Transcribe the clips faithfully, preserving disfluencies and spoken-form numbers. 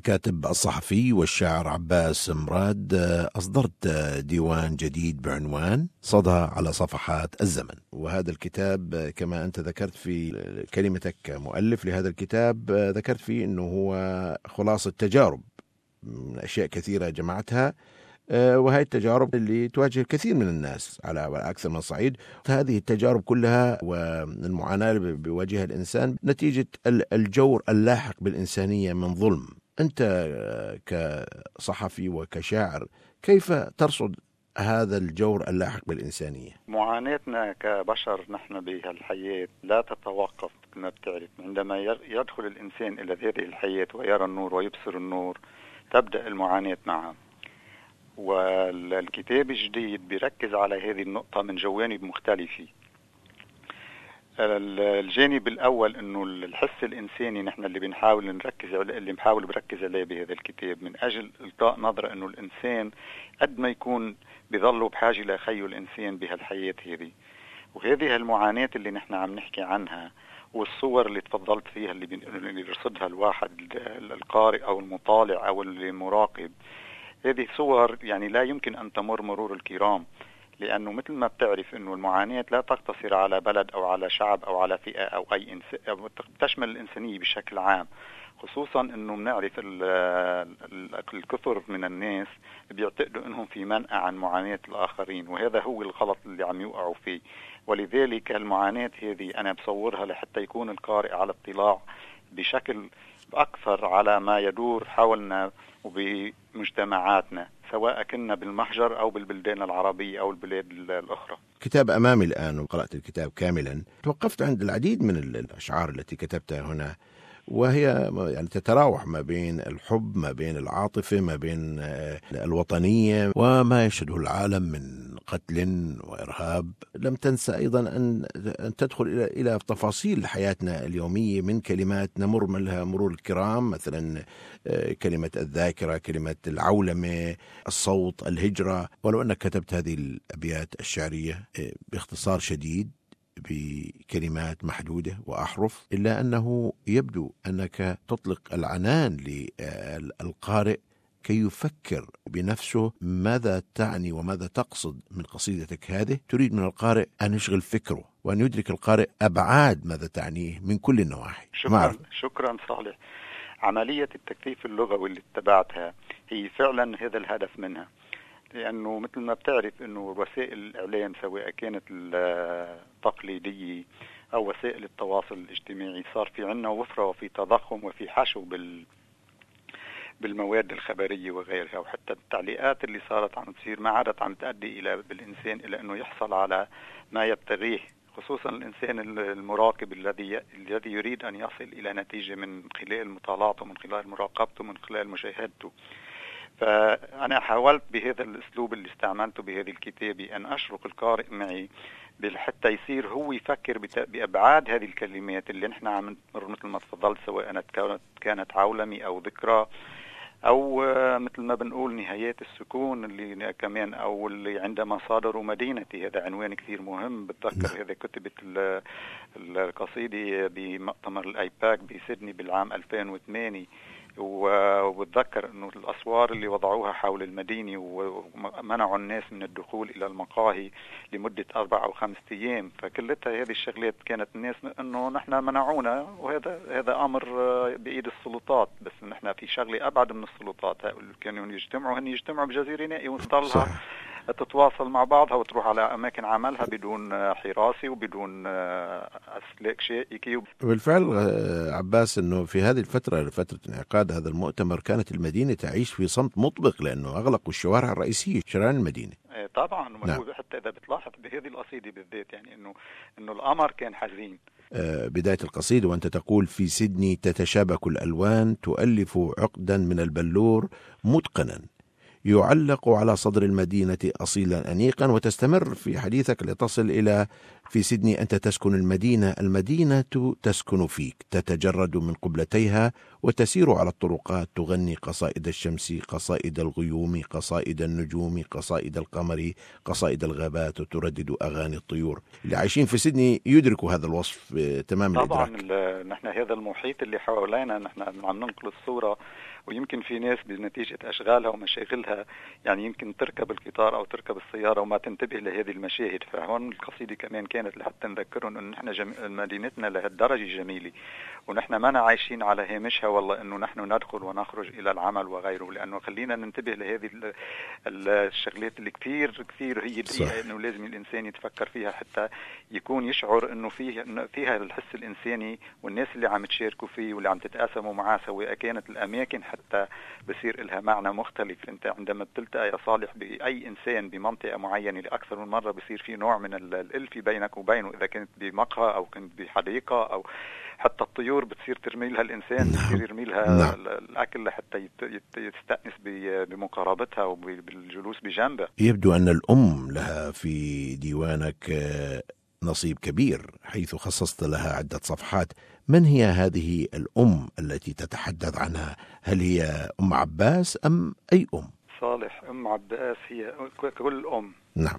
الكاتب الصحفي والشاعر عباس مراد، أصدرت ديوان جديد بعنوان صدى على صفحات الزمن، وهذا الكتاب كما أنت ذكرت في كلمتك مؤلف لهذا الكتاب، ذكرت فيه أنه هو خلاصة تجارب من أشياء كثيرة جمعتها، وهي التجارب اللي تواجه الكثير من الناس على أكثر من صعيد. هذه التجارب كلها والمعاناة اللي بيواجهها الإنسان نتيجة الجور اللاحق بالإنسانية من ظلم. أنت كصحفي وكشاعر كيف ترصد هذا الجور اللاحق بالإنسانية؟ معاناتنا كبشر نحن بهالحياة لا تتوقف كما بتعرف. عندما يدخل الإنسان إلى هذه الحياة ويرى النور ويبصر النور تبدأ المعاناة معه. والكتاب الجديد بيركز على هذه النقطة من جوانب مختلفة. الجانب الأول إنه الحس الإنساني نحن اللي بنحاول نركز اللي بنحاول بركز عليه بهذا الكتاب من أجل إلقاء نظرة إنه الإنسان قد ما يكون بيظلوا بحاجة لخيو الإنسان بهالحياة هذه، وهذه المعاناة اللي نحن عم نحكي عنها والصور اللي تفضلت فيها اللي بيرصدها الواحد القارئ أو المطالع أو المراقب، هذه صور يعني لا يمكن أن تمر مرور الكرام، لأنه مثل ما بتعرف أنه المعاناة لا تقتصر على بلد أو على شعب أو على فئة أو أي إنسان، تشمل الإنسانية بشكل عام، خصوصا أنه بنعرف الكثر من الناس بيعتقدوا أنهم في منأى عن معاناة الآخرين، وهذا هو الغلط اللي عم يوقعوا فيه. ولذلك المعاناة هذه أنا بصورها لحتى يكون القارئ على اطلاع بشكل أكثر على ما يدور حولنا وبمجتمعاتنا، سواء كنا بالمحجر أو بالبلدان العربية أو البلاد الأخرى. كتاب أمامي الآن وقرأت الكتاب كاملا، توقفت عند العديد من الأشعار التي كتبتها هنا، وهي يعني تتراوح ما بين الحب، ما بين العاطفة، ما بين الوطنية، وما يشهده العالم من قتل وإرهاب. لم تنسى أيضا أن تدخل إلى إلى تفاصيل حياتنا اليومية من كلمات نمر منها مرور الكرام، مثلا كلمة الذاكرة، كلمة العولمة، الصوت، الهجرة. ولو أنك كتبت هذه الأبيات الشعرية باختصار شديد بكلمات محدودة وأحرف، إلا أنه يبدو أنك تطلق العنان للقارئ كي يفكر بنفسه ماذا تعني وماذا تقصد من قصيدتك هذه. تريد من القارئ أن يشغل فكره وأن يدرك القارئ أبعاد ماذا تعنيه من كل النواحي. شكرا, شكرا صالح. عملية التكثيف اللغوي اللي اتبعتها هي فعلا هذا الهدف منها، لأنه مثل ما بتعرف أنه وسائل الإعلام سواء كانت التقليدية أو وسائل التواصل الاجتماعي صار في عنا وفرة وفي تضخم وفي حشو بال بالمواد الخبرية وغيرها، وحتى التعليقات اللي صارت عم تصير ما عادت عم تؤدي إلى بالإنسان إلى أنه يحصل على ما يبتغيه، خصوصا الإنسان المراقب الذي الذي يريد أن يصل إلى نتيجة من خلال مطالعته، من خلال مراقبته، من خلال مشاهدته. فأنا حاولت بهذا الأسلوب اللي استعملته بهذه الكتابة أن أشرك القارئ معي حتى يصير هو يفكر بأبعاد هذه الكلمات اللي نحن عم نمر مثل ما تفضلت، سواء كانت عولمي أو ذكرى أو مثل ما بنقول نهايات السكون اللي كمان، أو اللي عندما صادروا مدينتي، هذا عنوان كثير مهم. بتذكر هذا كتبت القصيدة بمؤتمر الآيباك بسيدني بالعام ألفين وثمانية، وبتذكر أنه الأسوار اللي وضعوها حول المدينة ومنعوا الناس من الدخول إلى المقاهي لمدة أربع أو خمسة أيام، فكلتها هذه الشغلات كانت الناس أنه نحن منعونا، وهذا هذا أمر بإيد السلطات، بس نحن في شغلة أبعد من السلطات. كانوا يجتمعوا هن يجتمعوا بجزيرة نائية وتضلها تتواصل مع بعضها وتروح على أماكن عملها بدون حراسة وبدون أسلاك شائكة. بالفعل عباس أنه في هذه الفترة، فترة انعقاد هذا المؤتمر، كانت المدينة تعيش في صمت مطبق، لأنه أغلقوا الشوارع الرئيسية، شوارع المدينة. طبعا. نعم. حتى إذا بتلاحظ بهذه القصيدة بالذات يعني أنه أنه الأمر كان حزين. بداية القصيدة وأنت تقول: في سيدني تتشابك الألوان، تؤلف عقدا من البلور متقنا يعلق على صدر المدينة أصيلا أنيقا. وتستمر في حديثك لتصل إلى: في سيدني أنت تسكن المدينة، المدينة تسكن فيك، تتجرد من قبلتيها وتسير على الطرقات، تغني قصائد الشمس، قصائد الغيوم، قصائد النجوم، قصائد القمر، قصائد الغابات، وتردد أغاني الطيور. اللي عايشين في سيدني يدركوا هذا الوصف تمام الإدراك. طبعا نحن هذا المحيط اللي حوالينا نحن عم ننقل الصورة ويمكن في ناس بنتيجة أشغالها ومشاغلها يعني يمكن تركب القطار أو تركب السيارة وما تنتبه لهذه المشاهد. فهون القصيدة كمان كانت لحتى نذكرهم أن نحن جم... مدينتنا لهالدرجة جميلة، ونحن ما عايشين على هامشها والله أنه نحن ندخل ونخرج إلى العمل وغيره، لأنه خلينا ننتبه لهذه الشغلات اللي كثير كثير هي دقيقة أنه لازم الإنسان يتفكر فيها حتى يكون يشعر أنه فيه فيها الحس الإنساني، والناس اللي عم تشاركوا فيه واللي عم تتقاسموا معاه سواء كانت الأماكن حتى بصير لها معنى مختلف. أنت عندما بتلتقى يا صالح بأي إنسان بمنطقة معينة لأكثر من مرة بصير في نوع من الألفة بينك وبينه، إذا كنت بمقهى أو كنت بحديقة أو حتى الطيور بتصير ترمي لها الإنسان، بتصير يرمي لها الأكل لحتى يستأنس بمقاربتها وبالجلوس بجنبه. يبدو أن الأم لها في ديوانك نصيب كبير حيث خصصت لها عدة صفحات. من هي هذه الأم التي تتحدث عنها؟ هل هي أم عباس أم أي أم؟ صالح، أم عباس هي كل أم. نعم.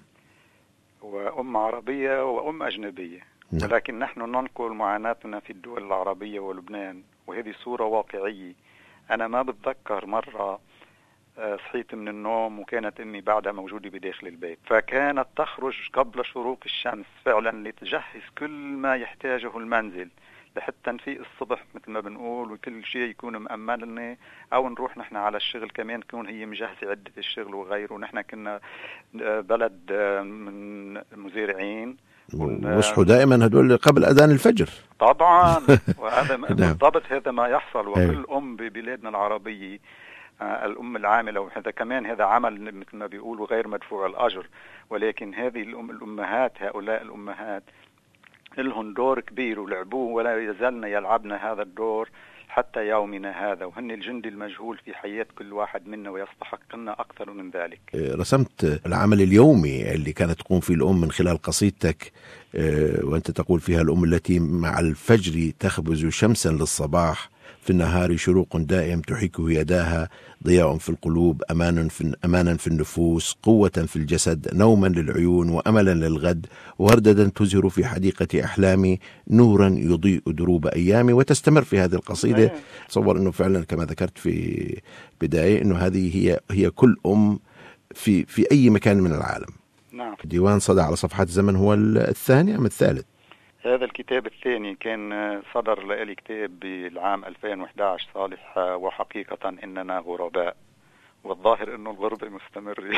وأم عربية وأم أجنبية. نعم. ولكن نحن ننقل معاناتنا في الدول العربية ولبنان، وهذه صورة واقعية. أنا ما بتذكر مرة صحيت من النوم وكانت أمي بعدها موجودة بداخل البيت، فكانت تخرج قبل شروق الشمس فعلا لتجهز كل ما يحتاجه المنزل لحتى نفيق الصبح مثل ما بنقول، وكل شيء يكون مأمن لنا، أو نروح نحن على الشغل كمان تكون هي مجهزة عدة الشغل وغيره. ونحن كنا بلد من مزارعين وصحوا دائما هدول قبل أذان الفجر طبعا. وهذا بالضبط هذا ما يحصل. وكل أم ببلادنا العربية الأم العاملة، وهذا كمان هذا عمل مثل ما بيقولوا غير مدفوع الأجر، ولكن هذه الأم الأمهات هؤلاء الأمهات لهم دور كبير ولعبوه ولا يزالنا يلعبنا هذا الدور حتى يومنا هذا، وهن الجندي المجهول في حياة كل واحد منا ويستحقنا أكثر من ذلك. رسمت العمل اليومي اللي كانت تقوم فيه الأم من خلال قصيدتك، وأنت تقول فيها الأم التي مع الفجر تخبز شمسا للصباح، في النهار شروق دائم تحيكه يداها، ضياء في القلوب، أمان في أمانا في النفوس، قوة في الجسد، نوما للعيون وأملا للغد، ورددا تزهر في حديقة أحلامي، نورا يضيء دروب أيامي. وتستمر في هذه القصيدة. تصور أنه فعلا كما ذكرت في بداية أنه هذه هي هي كل أم في في أي مكان من العالم. نعم. ديوان صدى على صفحات الزمن هو الثاني أم الثالث؟ هذا الكتاب الثاني كان صدر لي كتاب بالعام ألفين وإحدى عشر صالح، وحقيقة إننا غرباء، والظاهر إنه الغربة مستمرة.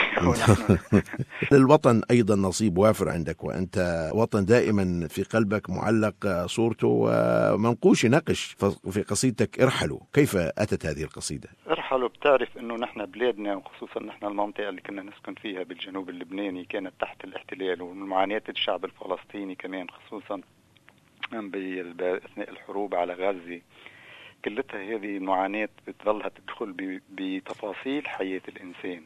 للوطن أيضا نصيب وافر عندك، وأنت وطن دائما في قلبك معلق صورته ومنقوش نقش في قصيدتك ارحلوا. كيف أتت هذه القصيدة؟ ارحلوا بتعرف إنه نحن بلادنا وخصوصا نحن المنطقة اللي كنا نسكن فيها بالجنوب اللبناني كانت تحت الاحتلال، ومعاناة الشعب الفلسطيني كمان خصوصا أثناء الحروب على غزة. كلتها هذه المعاناة بتظلها تدخل بتفاصيل حياة الإنسان،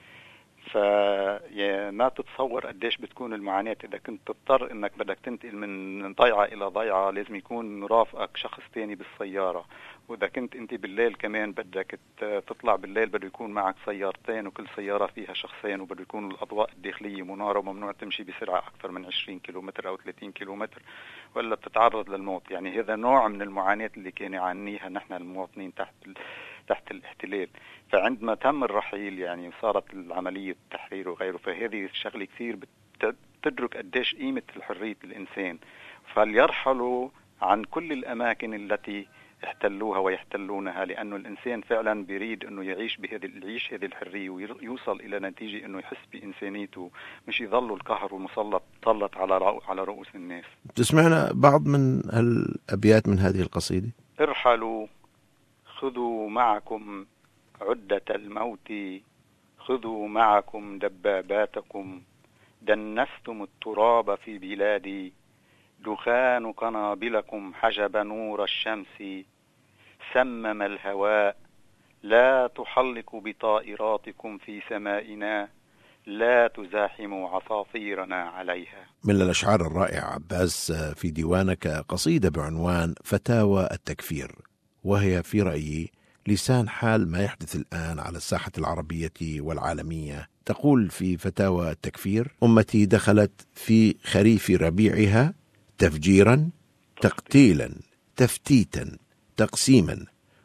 فما تتصور قديش بتكون المعاناة. إذا كنت تضطر إنك بدك تنتقل من ضيعة إلى ضيعة لازم يكون مرافقك شخص تاني بالسيارة، وإذا كنت أنت بالليل كمان بدك تطلع بالليل بده يكون معك سيارتين وكل سيارة فيها شخصين، وبده يكون الأضواء الداخلية منارة وممنوع تمشي بسرعة أكثر من عشرين كيلومتر أو ثلاثين كيلومتر ولا بتتعرض للموت. يعني هذا نوع من المعاناة اللي كان يعانيها نحن المواطنين تحت تحت الاحتلال. فعندما تم الرحيل يعني صارت العملية التحرير وغيره، فهذه الشغلة كثير بتدرك قديش قيمة الحرية الإنسان. فليرحلوا عن كل الأماكن التي احتلوها ويحتلونها، لأنه الإنسان فعلا بيريد أنه يعيش بهذه يعيش هذه الحرية ويوصل إلى نتيجة أنه يحس بإنسانيته، مش يظل القهر والمسلط طلت على على رؤوس الناس. تسمعنا بعض من الأبيات من هذه القصيدة؟ ارحلوا خذوا معكم عدة الموت، خذوا معكم دباباتكم، دنستم التراب في بلادي، دخان قنابلكم حجب نور الشمس، سمم الهواء، لا تحلق بطائراتكم في سمائنا، لا تزاحموا عصافيرنا عليها. من الأشعار الرائعة عباس في ديوانك قصيدة بعنوان فتاوى التكفير، وهي في رأيي لسان حال ما يحدث الآن على الساحة العربية والعالمية. تقول في فتاوى التكفير: أمتي دخلت في خريف ربيعها تفجيرا، تقتيلا، تفتيتا، تقسيما،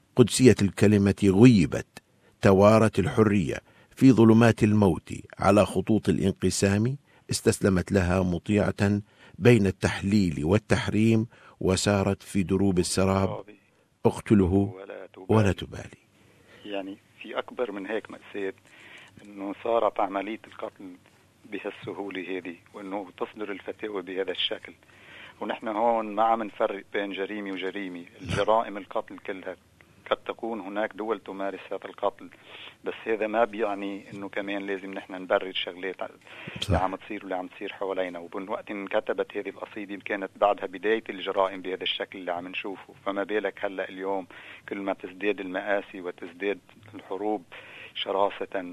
قدسية الكلمة غيبت، توارت الحرية في ظلمات الموت على خطوط الانقسام، استسلمت لها مطيعة بين التحليل والتحريم، وسارت في دروب السراب اقتله ولا تبالي. ولا تبالي. يعني في أكبر من هيك مأساة أنه صارت عملية القتل بهالسهولة هذه، وأنه تصدر الفتاوى بهذا الشكل. ونحن هون ما عم نفرق بين جريمة وجريمة. الجرائم القتل كلها قد تكون هناك دول تمارس هذا القتل، بس هذا ما بيعني انه كمان لازم نحن نبرر شغلات اللي عم تصير واللي عم تصير حوالينا. ومن وقت انكتبت هذه القصيدة كانت بعدها بداية الجرائم بهذا الشكل اللي عم نشوفه، فما بالك هلا اليوم كل ما تزداد المآسي وتزداد الحروب شراسة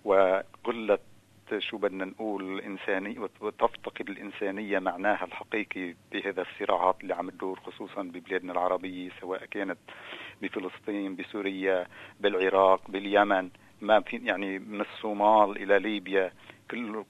وقلة شو بدنا نقول الإنسانية، وتفتقد الإنسانية معناها الحقيقي بهذا الصراعات اللي عم تدور خصوصا ببلادنا العربية، سواء كانت بفلسطين، بسوريا، بالعراق، باليمن، ما في يعني من الصومال إلى ليبيا. كل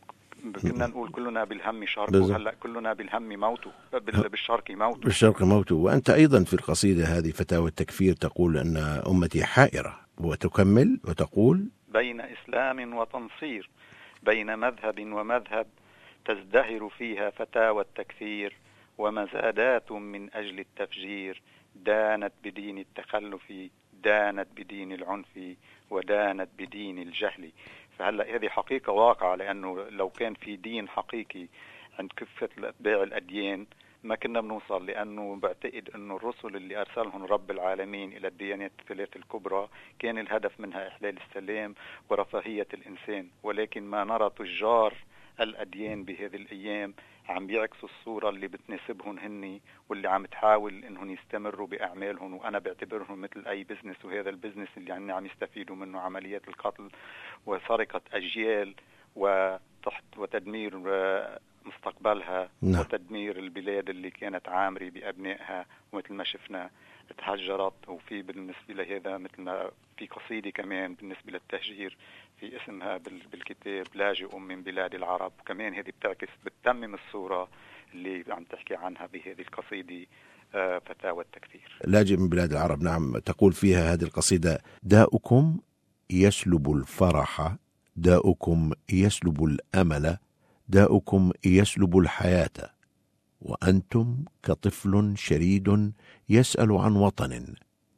كنا نقول كلنا بالهم شرق، وهلا كلنا بالهم موته، بالشرق موته، بالشرق موته. وأنت أيضا في القصيدة هذه فتاوى التكفير تقول أن أمتي حائرة، وتكمل وتقول: بين إسلام وتنصير، بين مذهب ومذهب، تزدهر فيها فتاوى التكفير، ومزادات من أجل التفجير، دانت بدين التخلف، دانت بدين العنف، ودانت بدين الجهل. فهلأ هذه حقيقة واقعة، لأنه لو كان في دين حقيقي عند كافة أتباع الأديان ما كنا بنوصل، لأنه بعتقد أنه الرسل اللي أرسلهم رب العالمين إلى الديانات الثلاث الكبرى كان الهدف منها إحلال السلام ورفاهية الإنسان. ولكن ما نرى تجار الأديان بهذه الأيام عم بيعكسوا الصورة اللي بتناسبهم هني، واللي عم تحاول إنهم يستمروا بأعمالهم، وأنا بعتبرهم مثل أي بزنس، وهذا البزنس اللي عم عم يستفيدوا منه عمليات القتل وسرقة أجيال وتحت وتدمير مستقبلها. نعم. وتدمير البلاد اللي كانت عامرة بأبنائها، ومثل ما شفنا تهجرت. وفي بالنسبة لهذا مثل ما في قصيدة كمان بالنسبة للتهجير في اسمها بالكتاب لاجئ من بلاد العرب، كمان هذه بتعكس بتتمم الصورة اللي عم تحكي عنها بهذه القصيدة فتاوى التكفير. لاجئ من بلاد العرب، نعم. تقول فيها هذه القصيدة: داؤكم يسلب الفرح، داؤكم يسلب الأمل، داؤكم يسلب الحياة، وأنتم كطفل شريد يسأل عن وطن،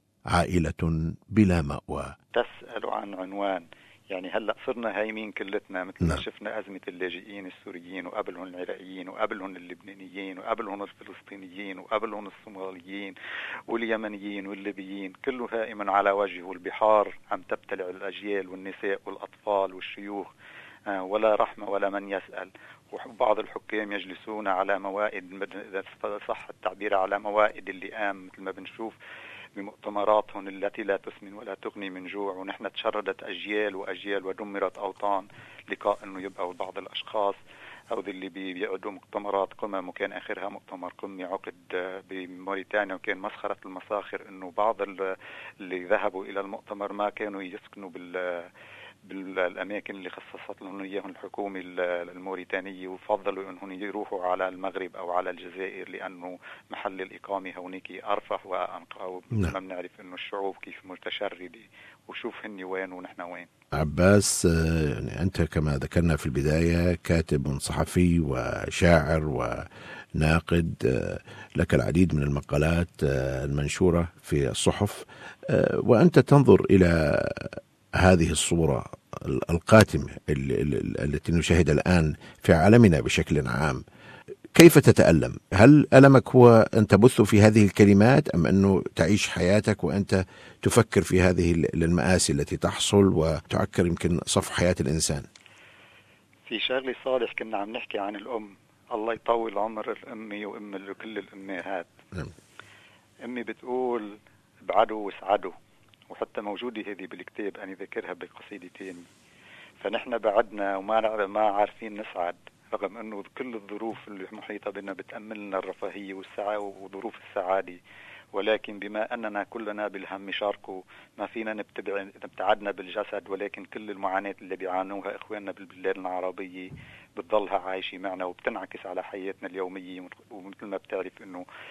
عائلة بلا مأوى. تسأل عن عنوان. يعني هلأ صرنا هايمين كلتنا مثل ما شفنا أزمة اللاجئين السوريين، وقبلهم العراقيين، وقبلهم اللبنانيين، وقبلهم الفلسطينيين، وقبلهم الصوماليين واليمنيين والليبيين، كله هائم على وجهه. البحار عم تبتلع الأجيال والنساء والأطفال والشيوخ، ولا رحمة ولا من يسأل. وبعض الحكام يجلسون على موائد، إذا صح التعبير، على موائد اللئام مثل ما بنشوف بمؤتمراتهم التي لا تسمن ولا تغني من جوع. ونحن تشردت أجيال وأجيال ودمرت أوطان لقاء أنه يبقوا بعض الأشخاص أو اللي بيقعدوا مؤتمرات قمم، وكان آخرها مؤتمر قمي عقد بموريتانيا، وكان مسخرة المساخر أنه بعض اللي ذهبوا إلى المؤتمر ما كانوا يسكنوا بال بالأماكن اللي خصصت لهم إياهم الحكومة الموريتانية، وفضلوا أنهم يروحوا على المغرب أو على الجزائر لأنه محل الإقامة هونيك أرفح وأنقى. ما بنعرف أنه الشعوب كيف متشردة، وشوف هني وين ونحن وين. عباس، يعني أنت كما ذكرنا في البداية كاتب صحفي وشاعر وناقد، لك العديد من المقالات المنشورة في الصحف، وأنت تنظر إلى هذه الصورة القاتمة التي نشاهدها الآن في عالمنا بشكل عام. كيف تتألم؟ هل ألمك هو أن تبث في هذه الكلمات، أم أنه تعيش حياتك وأنت تفكر في هذه المآسي التي تحصل وتعكر يمكن صف حياة الإنسان؟ في شغلة صالح كنا عم نحكي عن الأم، الله يطول عمر الأمي وأم لكل الأمهات. نعم. أمي بتقول ابعدوا واسعدوا، وحتى موجودة هذه بالكتاب أنا ذكرها بقصيدتين. فنحن بعدنا وما ما عارفين نسعد، رغم أنه كل الظروف اللي محيطة بنا بتأمن لنا الرفاهية والسعادة وظروف السعادة، ولكن بما أننا كلنا بالهم شاركوا ما فينا نبتبع نبتعدنا بالجسد، ولكن كل المعاناة اللي بيعانوها إخواننا بالبلاد العربية بتضلها عايشة معنا وبتنعكس على حياتنا اليومية. ومثل ما بتعرف أنه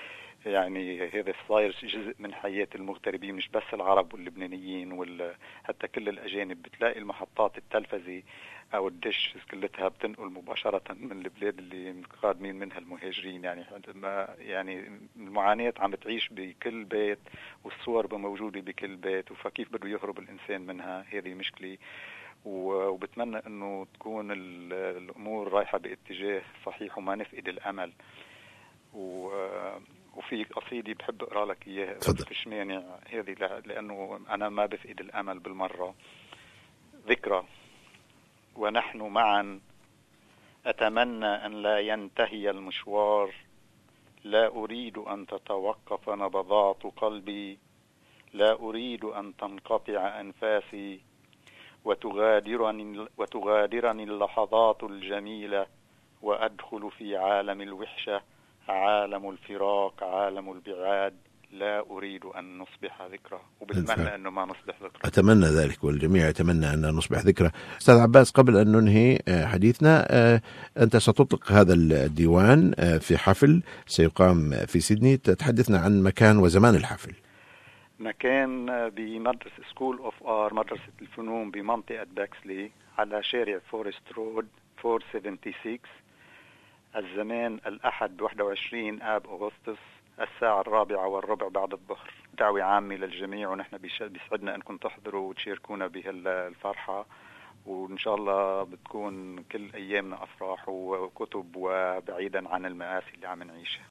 يعني هذا صاير جزء من حياة المغتربين، مش بس العرب واللبنانيين وال حتى كل الأجانب. بتلاقي المحطات التلفزي أو الدش كلتها بتنقل مباشرة من البلاد اللي قادمين منها المهاجرين. يعني ما يعني المعاناة عم بتعيش بكل بيت، والصور موجودة بكل بيت، وفكيف بده يهرب الإنسان منها؟ هذه مشكلة. وبتمنى أنه تكون الأمور رايحة باتجاه صحيح وما نفقد الأمل. و وفي قصيدة بحب أقرأ لك إياها إذا فيش مانع، هذه لأنه أنا ما بفقد الأمل بالمرة. ذكرى: ونحن معا أتمنى أن لا ينتهي المشوار، لا أريد أن تتوقف نبضات قلبي، لا أريد أن تنقطع أنفاسي، وتغادرني, وتغادرني اللحظات الجميلة، وأدخل في عالم الوحشة، عالم الفراق، عالم البعاد. لا أريد أن نصبح ذكرى، وبتمنى أنه ما نصبح ذكرى. أتمنى ذلك، والجميع يتمنى أن نصبح ذكرى. أستاذ عباس، قبل أن ننهي حديثنا، أنت ستطلق هذا الديوان في حفل سيقام في سيدنey، تتحدثنا عن مكان وزمان الحفل. مكان بمدرسة سكول أوف آر، مدرسة الفنون بمنطقة باكسلي على شارع فورست رود أربعمائة وستة وسبعين. الزمان الأحد واحد وعشرين آب أغسطس، الساعة الرابعة والربع بعد الظهر. دعوة عامة للجميع، ونحن بيسعدنا أنكم تحضروا وتشاركونا بهالفرحة، وإن شاء الله بتكون كل أيامنا أفراح وكتب، وبعيدا عن المآسي اللي عم نعيشها.